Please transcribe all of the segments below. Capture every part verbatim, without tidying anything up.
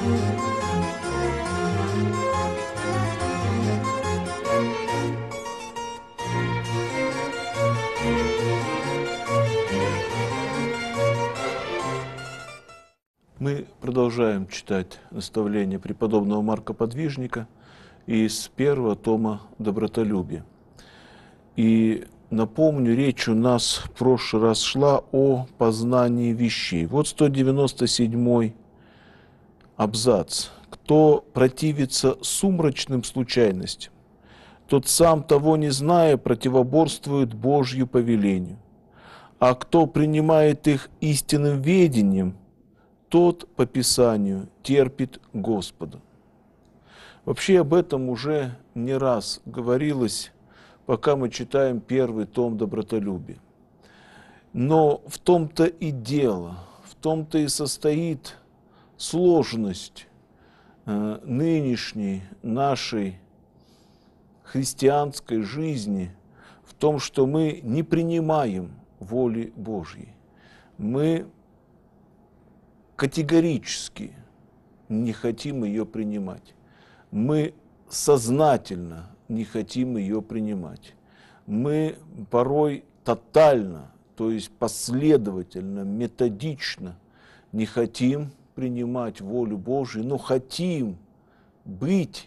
Мы продолжаем читать наставления преподобного Марка Подвижника из первого тома «Добротолюбие». И напомню, речь у нас в прошлый раз шла о познании вещей. Вот сто девяносто седьмой абзац. «Кто противится сумрачным случайностям, тот сам, того не зная, противоборствует Божью повелению. А кто принимает их истинным ведением, тот по Писанию терпит Господа». Вообще об этом уже не раз говорилось, пока мы читаем первый том «Добротолюбия». Но в том-то и дело, в том-то и состоит сложность э, нынешней нашей христианской жизни, в том, что мы не принимаем воли Божьей. Мы категорически не хотим ее принимать. Мы сознательно не хотим ее принимать. Мы порой тотально, то есть последовательно, методично не хотим принимать волю Божию, но хотим быть,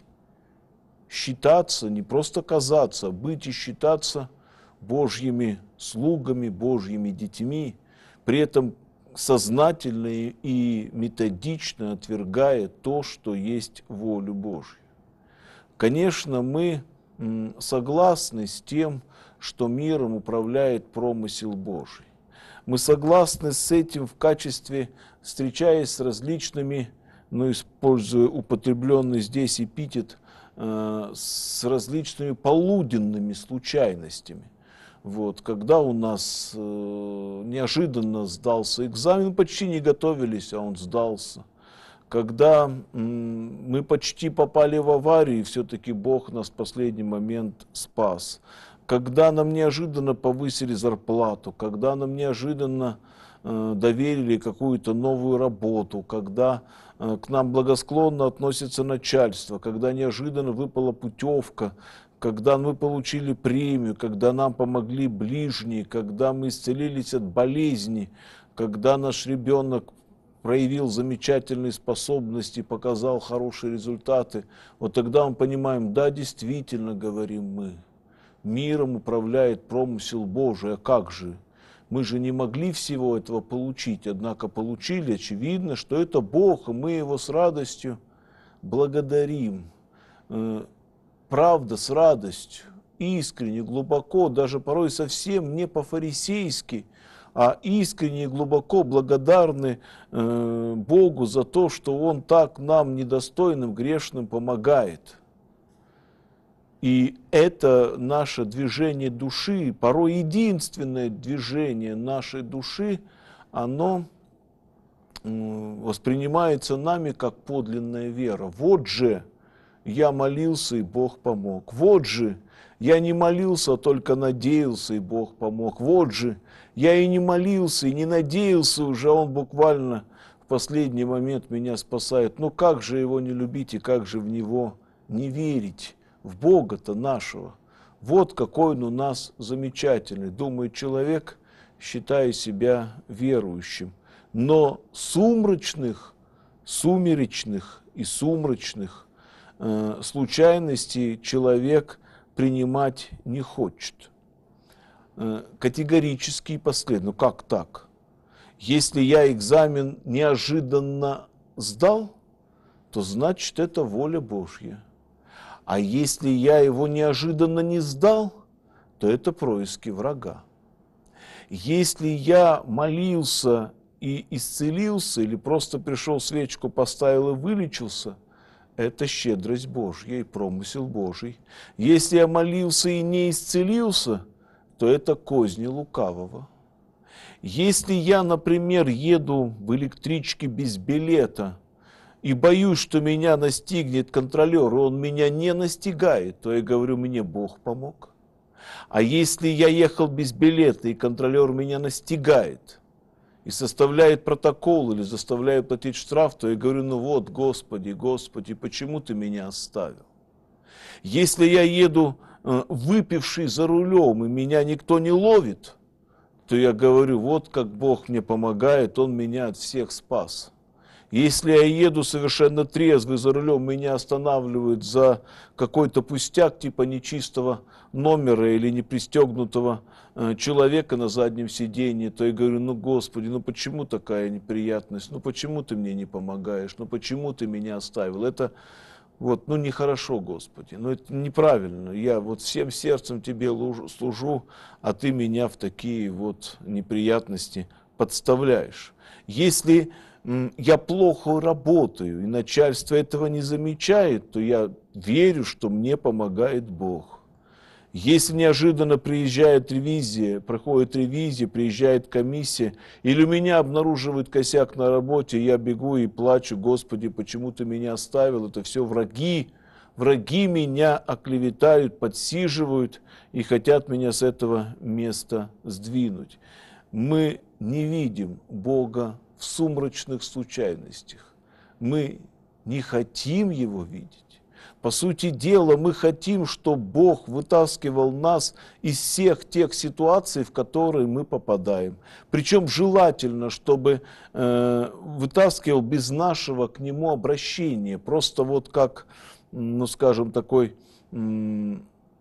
считаться, не просто казаться, а быть и считаться Божьими слугами, Божьими детьми, при этом сознательно и методично отвергая то, что есть волю Божью. Конечно, мы согласны с тем, что миром управляет промысел Божий. Мы согласны с этим в качестве, встречаясь с различными, ну, используя употребленный здесь эпитет, э, с различными полуденными случайностями. Вот, когда у нас э, неожиданно сдался экзамен, почти не готовились, а он сдался. Когда м, мы почти попали в аварию, и все-таки Бог нас в последний момент спас. Когда нам неожиданно повысили зарплату, когда нам неожиданно э, доверили какую-то новую работу, когда э, к нам благосклонно относится начальство, когда неожиданно выпала путевка, когда мы получили премию, когда нам помогли ближние, когда мы исцелились от болезни, когда наш ребенок проявил замечательные способности, показал хорошие результаты, вот тогда мы понимаем, да, действительно, говорим мы, миром управляет промысел Божий, а как же? Мы же не могли всего этого получить, однако получили, очевидно, что это Бог, и мы Его с радостью благодарим. Правда, с радостью, искренне, глубоко, даже порой совсем не по-фарисейски, а искренне и глубоко благодарны э, Богу за то, что Он так нам, недостойным, грешным, помогает. И это наше движение души, порой единственное движение нашей души, оно э, воспринимается нами как подлинная вера. Вот же я молился, и Бог помог. Вот же, я не молился, а только надеялся, и Бог помог. Вот же, я и не молился, и не надеялся уже, а Он буквально в последний момент меня спасает. Но как же Его не любить, и как же в Него не верить, в Бога-то нашего? Вот какой Он у нас замечательный, думает человек, считая себя верующим. Но сумрачных, сумеречных и сумрачных случайности человек принимать не хочет. Категорически и последовательно. Ну как так? Если я экзамен неожиданно сдал, то значит это воля Божья. А если я его неожиданно не сдал, то это происки врага. Если я молился и исцелился, или просто пришел, свечку поставил и вылечился, это щедрость Божья и промысел Божий. Если я молился и не исцелился, то это козни лукавого. Если я, например, еду в электричке без билета и боюсь, что меня настигнет контролер, и он меня не настигает, то я говорю, мне Бог помог. А если я ехал без билета, и контролер меня настигает, и составляет протокол или заставляет платить штраф, то я говорю, ну вот, Господи, Господи, почему ты меня оставил? Если я еду э, выпивший за рулем, и меня никто не ловит, то я говорю, вот как Бог мне помогает, Он меня от всех спас. Если я еду совершенно трезвый за рулем, меня останавливают за какой-то пустяк, типа нечистого номера или непристегнутого э, человека на заднем сиденье, то я говорю, ну Господи, ну почему такая неприятность, ну почему ты мне не помогаешь, ну почему ты меня оставил? Это вот, ну нехорошо, Господи, ну это неправильно, я вот всем сердцем Тебе служу, а Ты меня в такие вот неприятности подставляешь. Если я плохо работаю, и начальство этого не замечает, то я верю, что мне помогает Бог. Если неожиданно приезжает ревизия, проходит ревизия, приезжает комиссия, или у меня обнаруживают косяк на работе, я бегу и плачу, Господи, почему ты меня оставил? Это все враги, враги меня оклеветают, подсиживают и хотят меня с этого места сдвинуть. Мы не видим Бога в сумрачных случайностях. Мы не хотим Его видеть. По сути дела, мы хотим, чтобы Бог вытаскивал нас из всех тех ситуаций, в которые мы попадаем. Причем желательно, чтобы э, вытаскивал без нашего к Нему обращения. Просто вот как, ну скажем, такой м,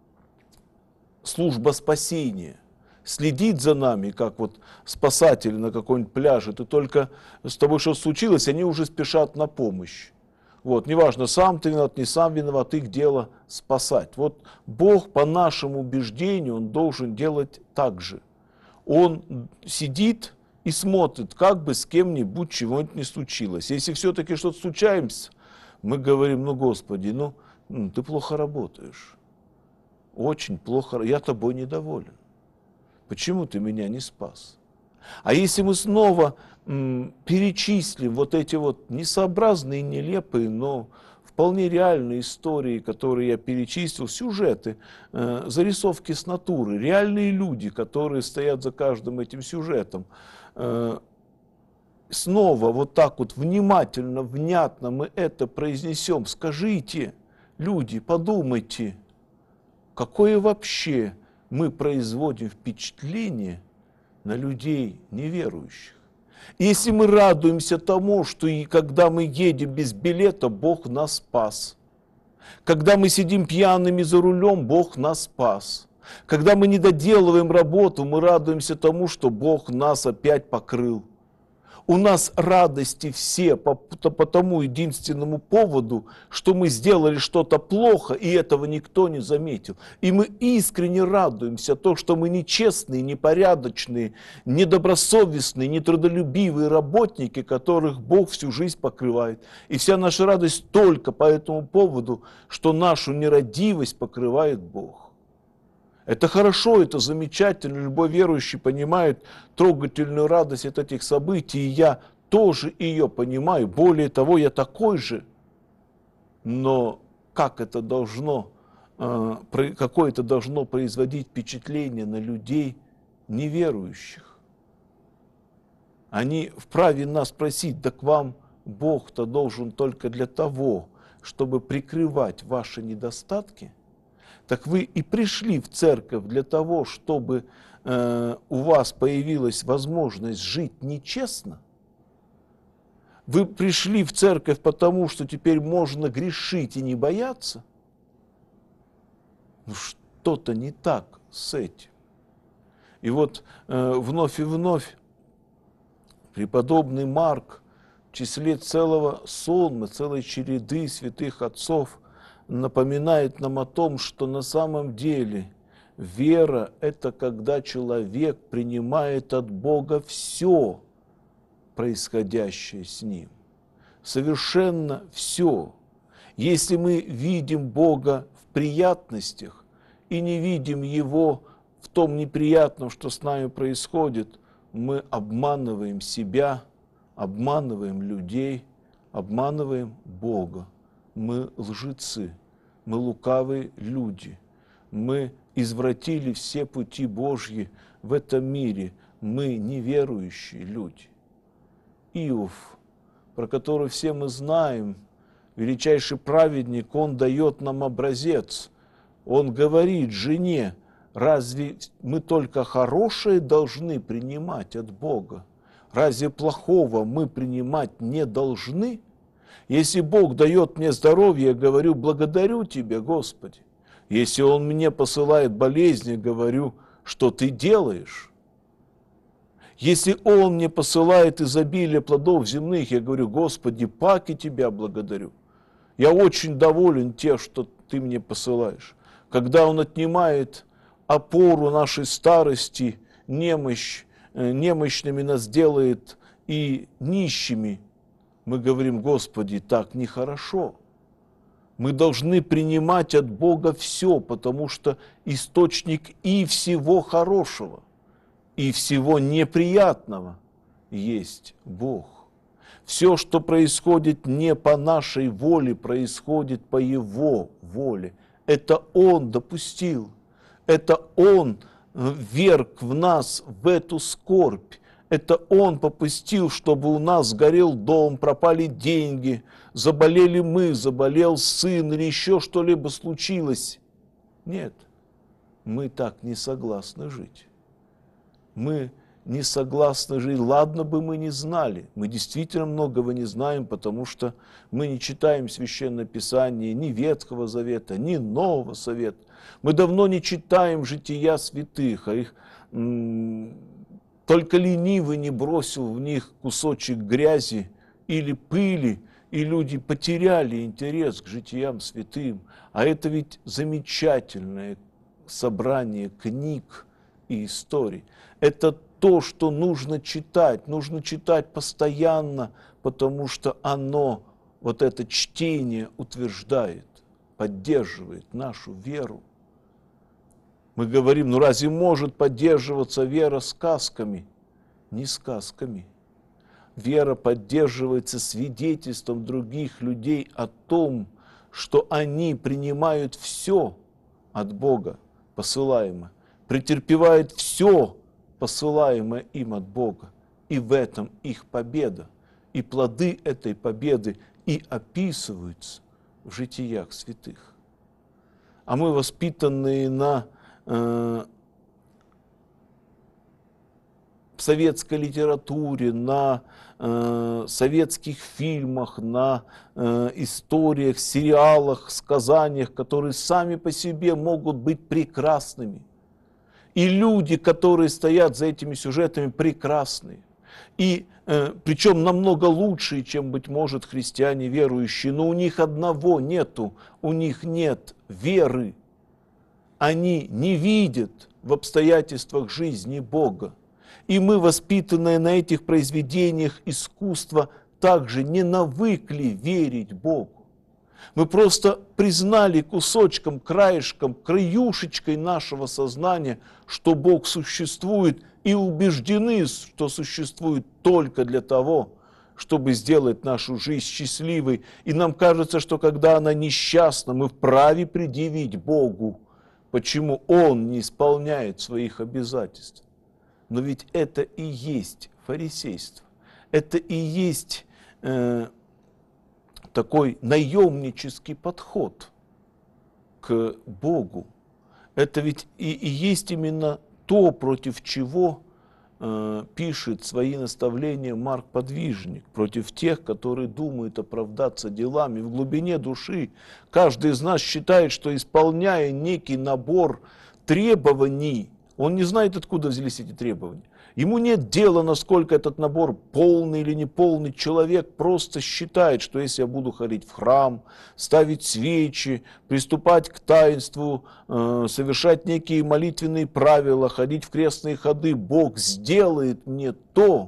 служба спасения. Следить за нами, как вот спасатели на каком-нибудь пляже, ты только с тобой что случилось, они уже спешат на помощь. Вот, неважно, сам ты виноват, не сам виноват, их дело спасать. Вот Бог, по нашему убеждению, Он должен делать так же. Он сидит и смотрит, как бы с кем-нибудь чего-нибудь не случилось. Если все-таки что-то случается, мы говорим, ну, Господи, ну, ты плохо работаешь. Очень плохо, я тобой недоволен. Почему ты меня не спас? А если мы снова м, перечислим вот эти вот несообразные, нелепые, но вполне реальные истории, которые я перечислил, сюжеты, э, зарисовки с натуры, реальные люди, которые стоят за каждым этим сюжетом, э, снова вот так вот внимательно, внятно мы это произнесем, скажите, люди, подумайте, какое вообще мы производим впечатление на людей неверующих. Если мы радуемся тому, что и когда мы едем без билета, Бог нас спас. Когда мы сидим пьяными за рулем, Бог нас спас. Когда мы не доделываем работу, мы радуемся тому, что Бог нас опять покрыл. У нас радости все по, по тому единственному поводу, что мы сделали что-то плохо, и этого никто не заметил. И мы искренне радуемся то, что мы нечестные, непорядочные, недобросовестные, нетрудолюбивые работники, которых Бог всю жизнь покрывает. И вся наша радость только по этому поводу, что нашу нерадивость покрывает Бог. Это хорошо, это замечательно, любой верующий понимает трогательную радость от этих событий, и я тоже ее понимаю, более того, я такой же. Но как это должно, какое это должно производить впечатление на людей неверующих? Они вправе нас спросить, да к вам Бог-то должен только для того, чтобы прикрывать ваши недостатки? Так вы и пришли в церковь для того, чтобы э, у вас появилась возможность жить нечестно? Вы пришли в церковь потому, что теперь можно грешить и не бояться? Ну, что-то не так с этим. И вот э, вновь и вновь преподобный Марк в числе целого сонма, целой череды святых отцов напоминает нам о том, что на самом деле вера – это когда человек принимает от Бога все происходящее с ним. Совершенно все. Если мы видим Бога в приятностях и не видим Его в том неприятном, что с нами происходит, мы обманываем себя, обманываем людей, обманываем Бога. Мы лжецы, мы лукавые люди, мы извратили все пути Божьи в этом мире, мы неверующие люди. Иов, про который все мы знаем, величайший праведник, он дает нам образец. Он говорит жене: разве мы только хорошее должны принимать от Бога? Разве плохого мы принимать не должны? Если Бог дает мне здоровье, я говорю: благодарю Тебя, Господи. Если Он мне посылает болезни, я говорю: что Ты делаешь? Если Он мне посылает изобилие плодов земных, я говорю: Господи, паки Тебя благодарю. Я очень доволен тем, что Ты мне посылаешь. Когда Он отнимает опору нашей старости, немощь, немощными нас делает и нищими, мы говорим: Господи, так нехорошо. Мы должны принимать от Бога все, потому что источник и всего хорошего, и всего неприятного есть Бог. Все, что происходит не по нашей воле, происходит по Его воле. Это Он допустил, это Он вверг в нас в эту скорбь. Это Он попустил, чтобы у нас сгорел дом, пропали деньги, заболели мы, заболел сын или еще что-либо случилось. Нет, мы так не согласны жить. Мы не согласны жить. Ладно бы мы не знали. Мы действительно многого не знаем, потому что мы не читаем Священное Писание ни Ветхого Завета, ни Нового Завета. Мы давно не читаем жития святых, а их... Только ленивый не бросил в них кусочек грязи или пыли, и люди потеряли интерес к житиям святым. А это ведь замечательное собрание книг и историй. Это то, что нужно читать, нужно читать постоянно, потому что оно, вот это чтение утверждает, поддерживает нашу веру. Мы говорим: ну разве может поддерживаться вера сказками? Не сказками. Вера поддерживается свидетельством других людей о том, что они принимают все от Бога посылаемое, претерпевают все посылаемое им от Бога. И в этом их победа. И плоды этой победы и описываются в житиях святых. А мы, воспитанные на в советской литературе, на э, советских фильмах, на э, историях, сериалах, сказаниях, которые сами по себе могут быть прекрасными. И люди, которые стоят за этими сюжетами, прекрасные. И э, причем намного лучшие, чем, быть может, христиане верующие. Но у них одного нету, у них нет веры. Они не видят в обстоятельствах жизни Бога. И мы, воспитанные на этих произведениях искусства, также не навыкли верить Богу. Мы просто признали кусочком, краешком, краюшечкой нашего сознания, что Бог существует, и убеждены, что существует только для того, чтобы сделать нашу жизнь счастливой. И нам кажется, что когда она несчастна, мы вправе предъявить Богу, почему Он не исполняет своих обязательств. Но ведь это и есть фарисейство. Это и есть э, такой наемнический подход к Богу. Это ведь и, и есть именно то, против чего э, пишет свои наставления Марк Подвижник, против тех, которые думают оправдаться делами. В глубине души каждый из нас считает, что, исполняя некий набор требований, он не знает, откуда взялись эти требования. Ему нет дела, насколько этот набор полный или неполный. Человек просто считает, что если я буду ходить в храм, ставить свечи, приступать к таинству, э, совершать некие молитвенные правила, ходить в крестные ходы, Бог сделает мне то,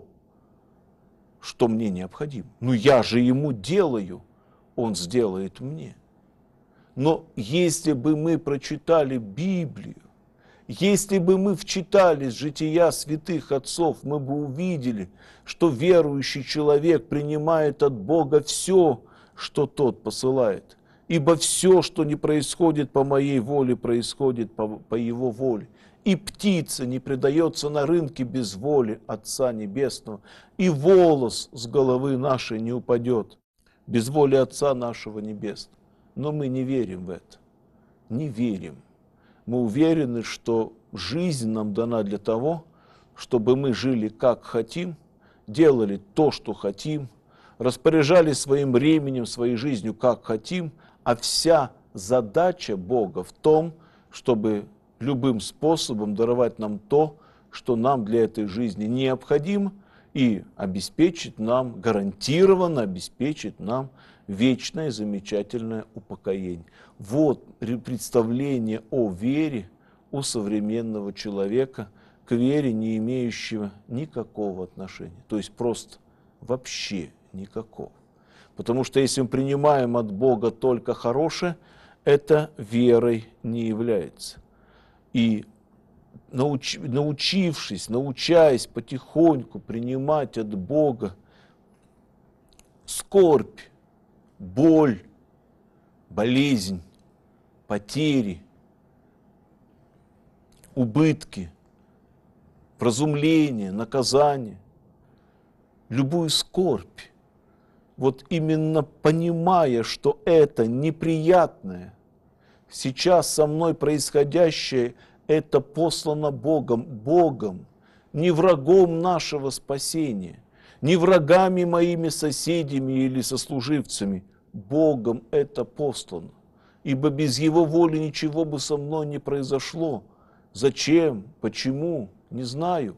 что мне необходимо. Ну я же Ему делаю, Он сделает мне. Но если бы мы прочитали Библию, если бы мы вчитались в жития святых отцов, мы бы увидели, что верующий человек принимает от Бога все, что Тот посылает. Ибо все, что не происходит по моей воле, происходит по, по Его воле. и птица не предается на рынке без воли Отца Небесного, и волос с головы нашей не упадет без воли Отца нашего Небесного. Но мы не верим в это, не верим. Мы уверены, что жизнь нам дана для того, чтобы мы жили как хотим, делали то, что хотим, распоряжались своим временем, своей жизнью как хотим, а вся задача Бога в том, чтобы любым способом даровать нам то, что нам для этой жизни необходимо, и обеспечить нам, гарантированно обеспечить нам вечное замечательное упокоение. Вот представление о вере у современного человека, к вере не имеющего никакого отношения, то есть просто вообще никакого. Потому что если мы принимаем от Бога только хорошее, это верой не является. И науч, научившись, научаясь потихоньку принимать от Бога скорбь, боль, болезнь, потери, убытки, вразумление, наказание, любую скорбь, вот именно понимая, что это неприятное, сейчас со мной происходящее, это послано Богом, Богом, не врагом нашего спасения, не врагами моими соседями или сослуживцами, Богом это послано, ибо без Его воли ничего бы со мной не произошло. Зачем, почему, не знаю,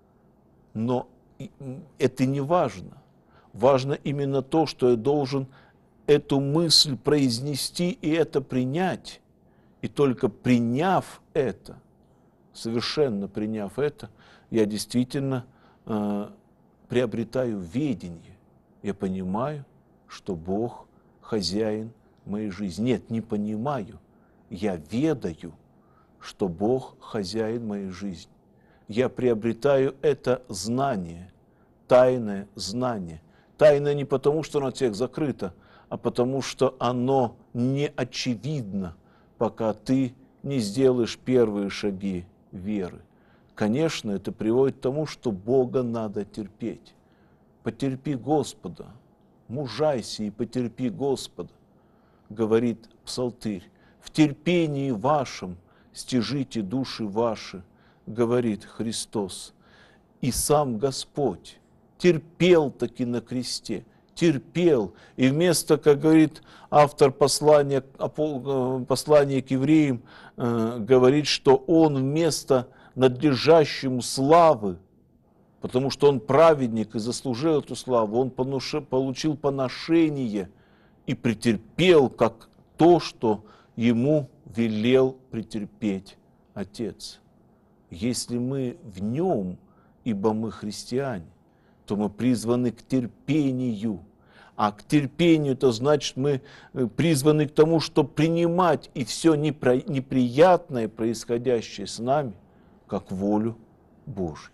но это не важно. Важно именно то, что я должен эту мысль произнести и это принять. И только приняв это, совершенно приняв это, я действительно э, приобретаю ведение. Я понимаю, что Бог хозяин моей жизни. Нет, не понимаю, я ведаю, что Бог хозяин моей жизни. Я приобретаю это знание, тайное знание. Тайное не потому, что оно от всех закрыто, а потому, что оно не очевидно, пока ты не сделаешь первые шаги веры. Конечно, это приводит к тому, что Бога надо терпеть. Потерпи Господа, мужайся и потерпи Господа, говорит Псалтырь. В терпении вашем стяжите души ваши, говорит Христос. И сам Господь терпел таки на кресте, терпел. И вместо, как говорит автор послания, послания к евреям, э, говорит, что он вместо надлежащему славы, потому что он праведник и заслужил эту славу, он получил поношение и претерпел как то, что ему велел претерпеть Отец. Если мы в нем, ибо мы христиане, то мы призваны к терпению. А к терпению это значит, мы призваны к тому, чтобы принимать и все неприятное, происходящее с нами, как волю Божию.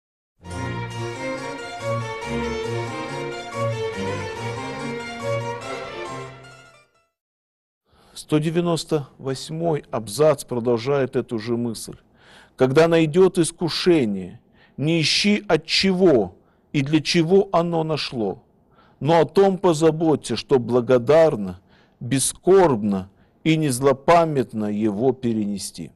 сто девяносто восьмой абзац продолжает эту же мысль. Когда найдет искушение, не ищи от чего и для чего оно нашло, но о том позаботься, что благодарно, бескорбно и не злопамятно его перенести.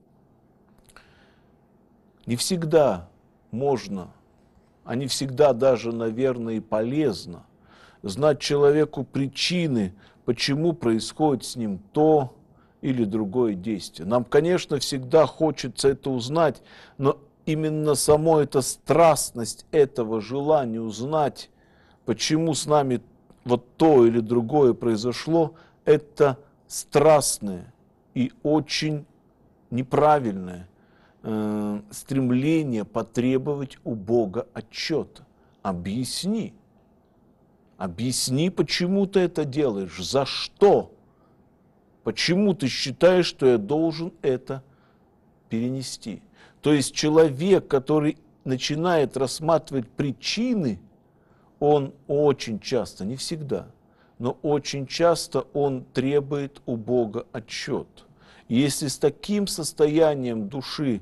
Не всегда можно, а не всегда даже, наверное, и полезно знать человеку причины, почему происходит с ним то или другое действие. Нам, конечно, всегда хочется это узнать, но именно само эта страстность этого желания узнать, почему с нами вот то или другое произошло, это страстное и очень неправильное э, стремление потребовать у Бога отчета. Объясни. Объясни, почему ты это делаешь, за что. Почему ты считаешь, что я должен это перенести? То есть человек, который начинает рассматривать причины, он очень часто, не всегда, но очень часто он требует у Бога отчет. И если с таким состоянием души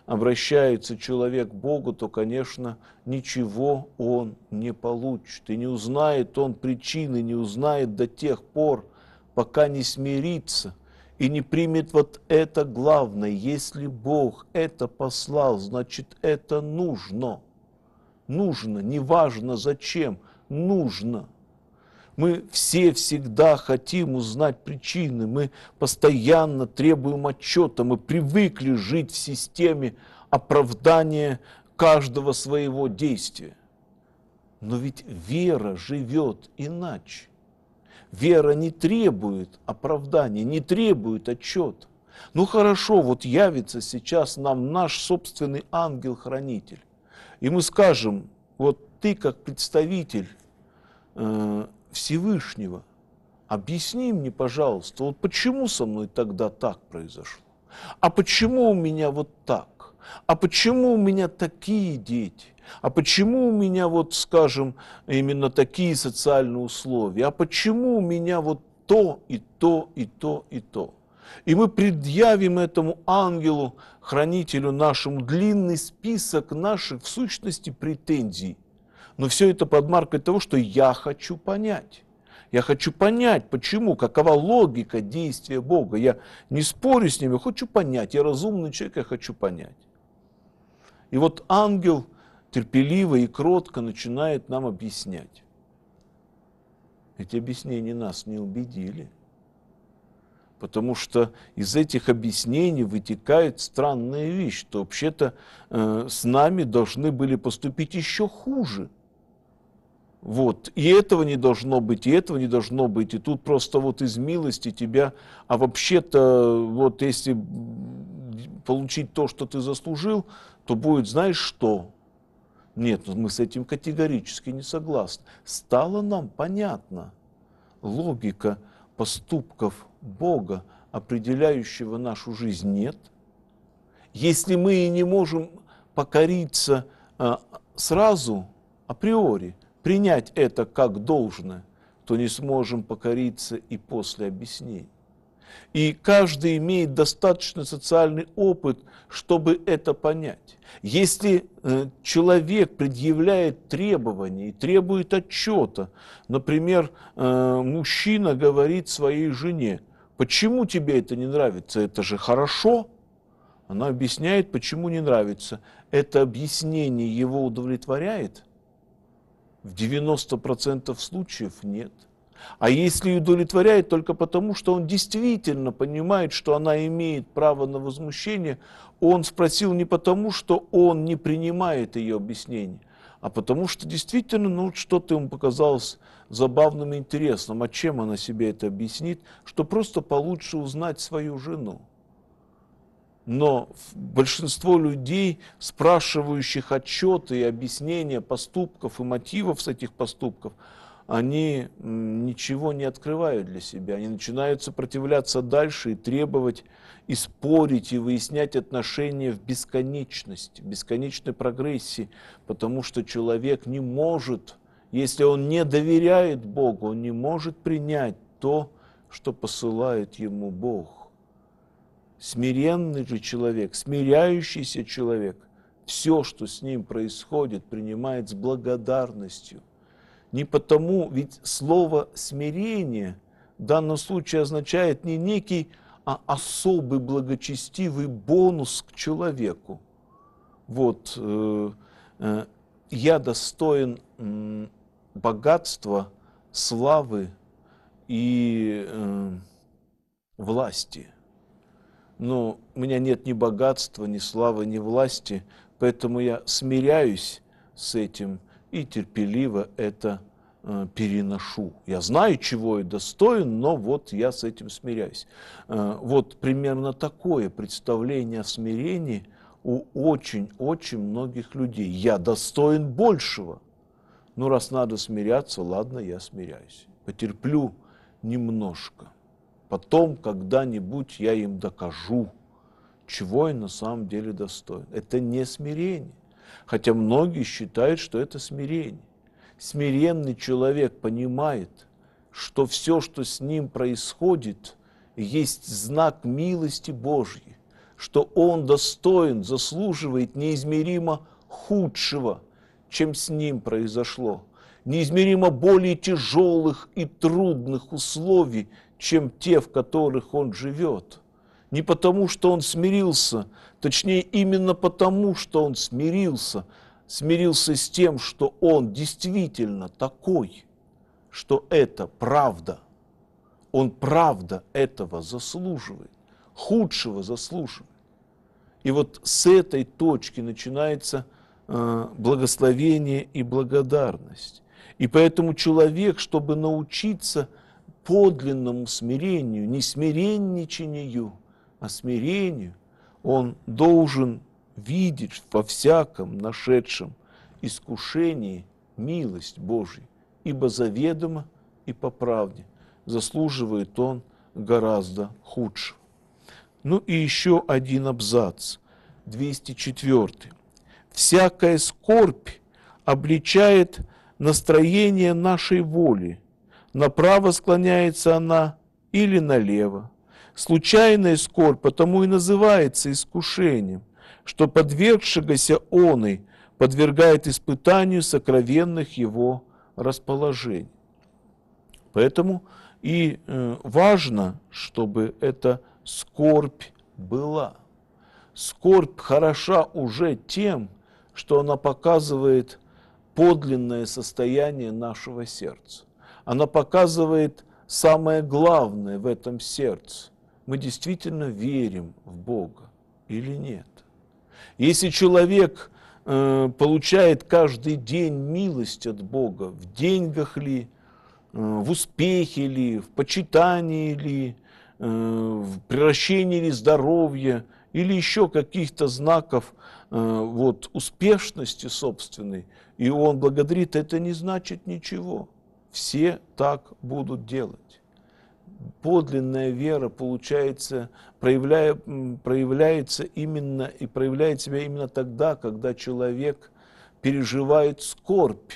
обращается человек к Богу, то, конечно, ничего он не получит. И не узнает он причины, не узнает до тех пор, пока не смирится и не примет вот это главное. Если Бог это послал, значит, это нужно. Нужно, неважно зачем, нужно. Мы все всегда хотим узнать причины, мы постоянно требуем отчета, мы привыкли жить в системе оправдания каждого своего действия. Но ведь вера живет иначе. Вера не требует оправдания, не требует отчета. Ну хорошо, вот явится сейчас нам наш собственный ангел-хранитель, и мы скажем, вот ты как представитель э, Всевышнего, объясни мне, пожалуйста, вот почему со мной тогда так произошло? А почему у меня вот так? А почему у меня такие дети? А почему у меня вот, скажем, именно такие социальные условия? А почему у меня вот то и то и то и то? И мы предъявим этому ангелу, хранителю нашему, длинный список наших, в сущности, претензий. Но все это под маркой того, что я хочу понять. Я хочу понять, почему, какова логика действия Бога. Я не спорю с ним, я хочу понять. Я разумный человек, я хочу понять. И вот ангел терпеливо и кротко начинает нам объяснять. Эти объяснения нас не убедили. Потому что из этих объяснений вытекает странная вещь, что вообще-то э, с нами должны были поступить еще хуже. Вот, и этого не должно быть, и этого не должно быть, и тут просто вот из милости тебя, а вообще-то вот если получить то, что ты заслужил, то будет, знаешь что? Нет, мы с этим категорически не согласны. Стало нам понятна логика поступков Бога, определяющего нашу жизнь, нет. Если мы и не можем покориться а, сразу, априори, принять это как должное, то не сможем покориться и после объяснений. И каждый имеет достаточно социальный опыт, чтобы это понять. Если э, человек предъявляет требования и требует отчета, например, э, мужчина говорит своей жене, почему тебе это не нравится, это же хорошо. Она объясняет, почему не нравится. Это объяснение его удовлетворяет? В девяноста процентах случаев нет. А если удовлетворяет только потому, что он действительно понимает, что она имеет право на возмущение, он спросил не потому, что он не принимает ее объяснение, а потому что действительно ну, что-то ему показалось забавным и интересным. А чем она себе это объяснит? Что просто получше узнать свою жену. Но большинство людей, спрашивающих отчеты и объяснения поступков и мотивов с этих поступков, они ничего не открывают для себя. Они начинают сопротивляться дальше и требовать, и спорить, и выяснять отношения в бесконечности, в бесконечной прогрессии, потому что человек не может, если он не доверяет Богу, он не может принять то, что посылает ему Бог. Смиренный же человек, смиряющийся человек, все, что с ним происходит, принимает с благодарностью. Не потому, ведь слово «смирение» в данном случае означает не некий, а особый благочестивый бонус к человеку. Вот, э, э, я достоин э, богатства, славы и э, власти. Но у меня нет ни богатства, ни славы, ни власти, поэтому я смиряюсь с этим и терпеливо это э, переношу. Я знаю, чего я достоин, но вот я с этим смиряюсь. Э, вот примерно такое представление о смирении у очень-очень многих людей. Я достоин большего. Ну, раз надо смиряться, ладно, я смиряюсь. Потерплю немножко. Потом когда-нибудь я им докажу, чего я на самом деле достоин. Это не смирение. Хотя многие считают, что это смирение. Смиренный человек понимает, что все, что с ним происходит, есть знак милости Божьей. что он достоин, заслуживает неизмеримо худшего, чем с ним произошло, неизмеримо более тяжелых и трудных условий, чем те, в которых он живет. Не потому, что он смирился, точнее, именно потому, что он смирился, смирился с тем, что он действительно такой, что это правда. Он правда этого заслуживает, худшего заслуживает. И вот с этой точки начинается э, благословение и благодарность. И поэтому человек, чтобы научиться подлинному смирению, не смиренничанию, а смирению, он должен видеть во всяком нашедшем искушении милость Божью, ибо заведомо и по правде заслуживает он гораздо худшего. Ну и еще один абзац, двести четвёртый. «Всякая скорбь обличает настроение нашей воли. Направо склоняется она или налево. Случайная скорбь потому и называется искушением, что подвергшегося оной подвергает испытанию сокровенных его расположений». Поэтому и э, важно, чтобы эта скорбь была. Скорбь хороша уже тем, что она показывает подлинное состояние нашего сердца. Она показывает самое главное в этом сердце. Мы действительно верим в Бога или нет? Если человек э, получает каждый день милость от Бога, в деньгах ли, э, в успехе ли, в почитании ли, э, в приращении ли здоровья или еще каких-то знаков э, вот, успешности собственной, и он благодарит, это не значит ничего. Все так будут делать. Подлинная вера получается, проявляя, проявляется именно и проявляет себя именно тогда, когда человек переживает скорбь.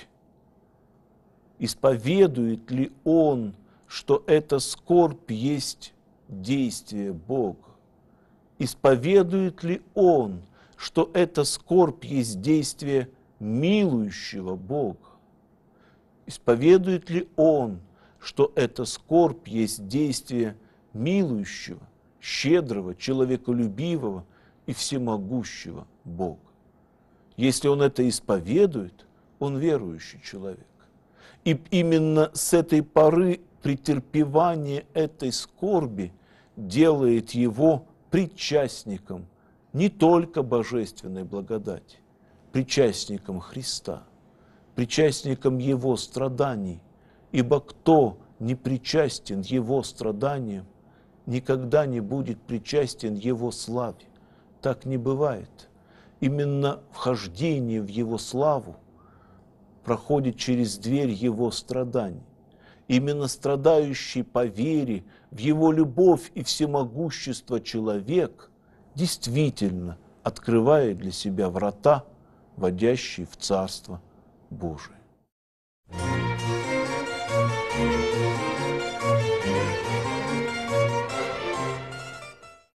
Исповедует ли он, что эта скорбь есть действие Бога? Исповедует ли он, что эта скорбь есть действие милующего Бога? Исповедует ли он, что эта скорбь есть действие милующего, щедрого, человеколюбивого и всемогущего Бога? Если он это исповедует, он верующий человек. И именно с этой поры претерпевание этой скорби делает его причастником не только божественной благодати, причастником Христа, причастником Его страданий, ибо кто не причастен Его страданиям, никогда не будет причастен Его славе. Так не бывает. Именно вхождение в Его славу проходит через дверь Его страданий. Именно страдающий по вере в Его любовь и всемогущество человек действительно открывает для себя врата, вводящие в Царство Божие.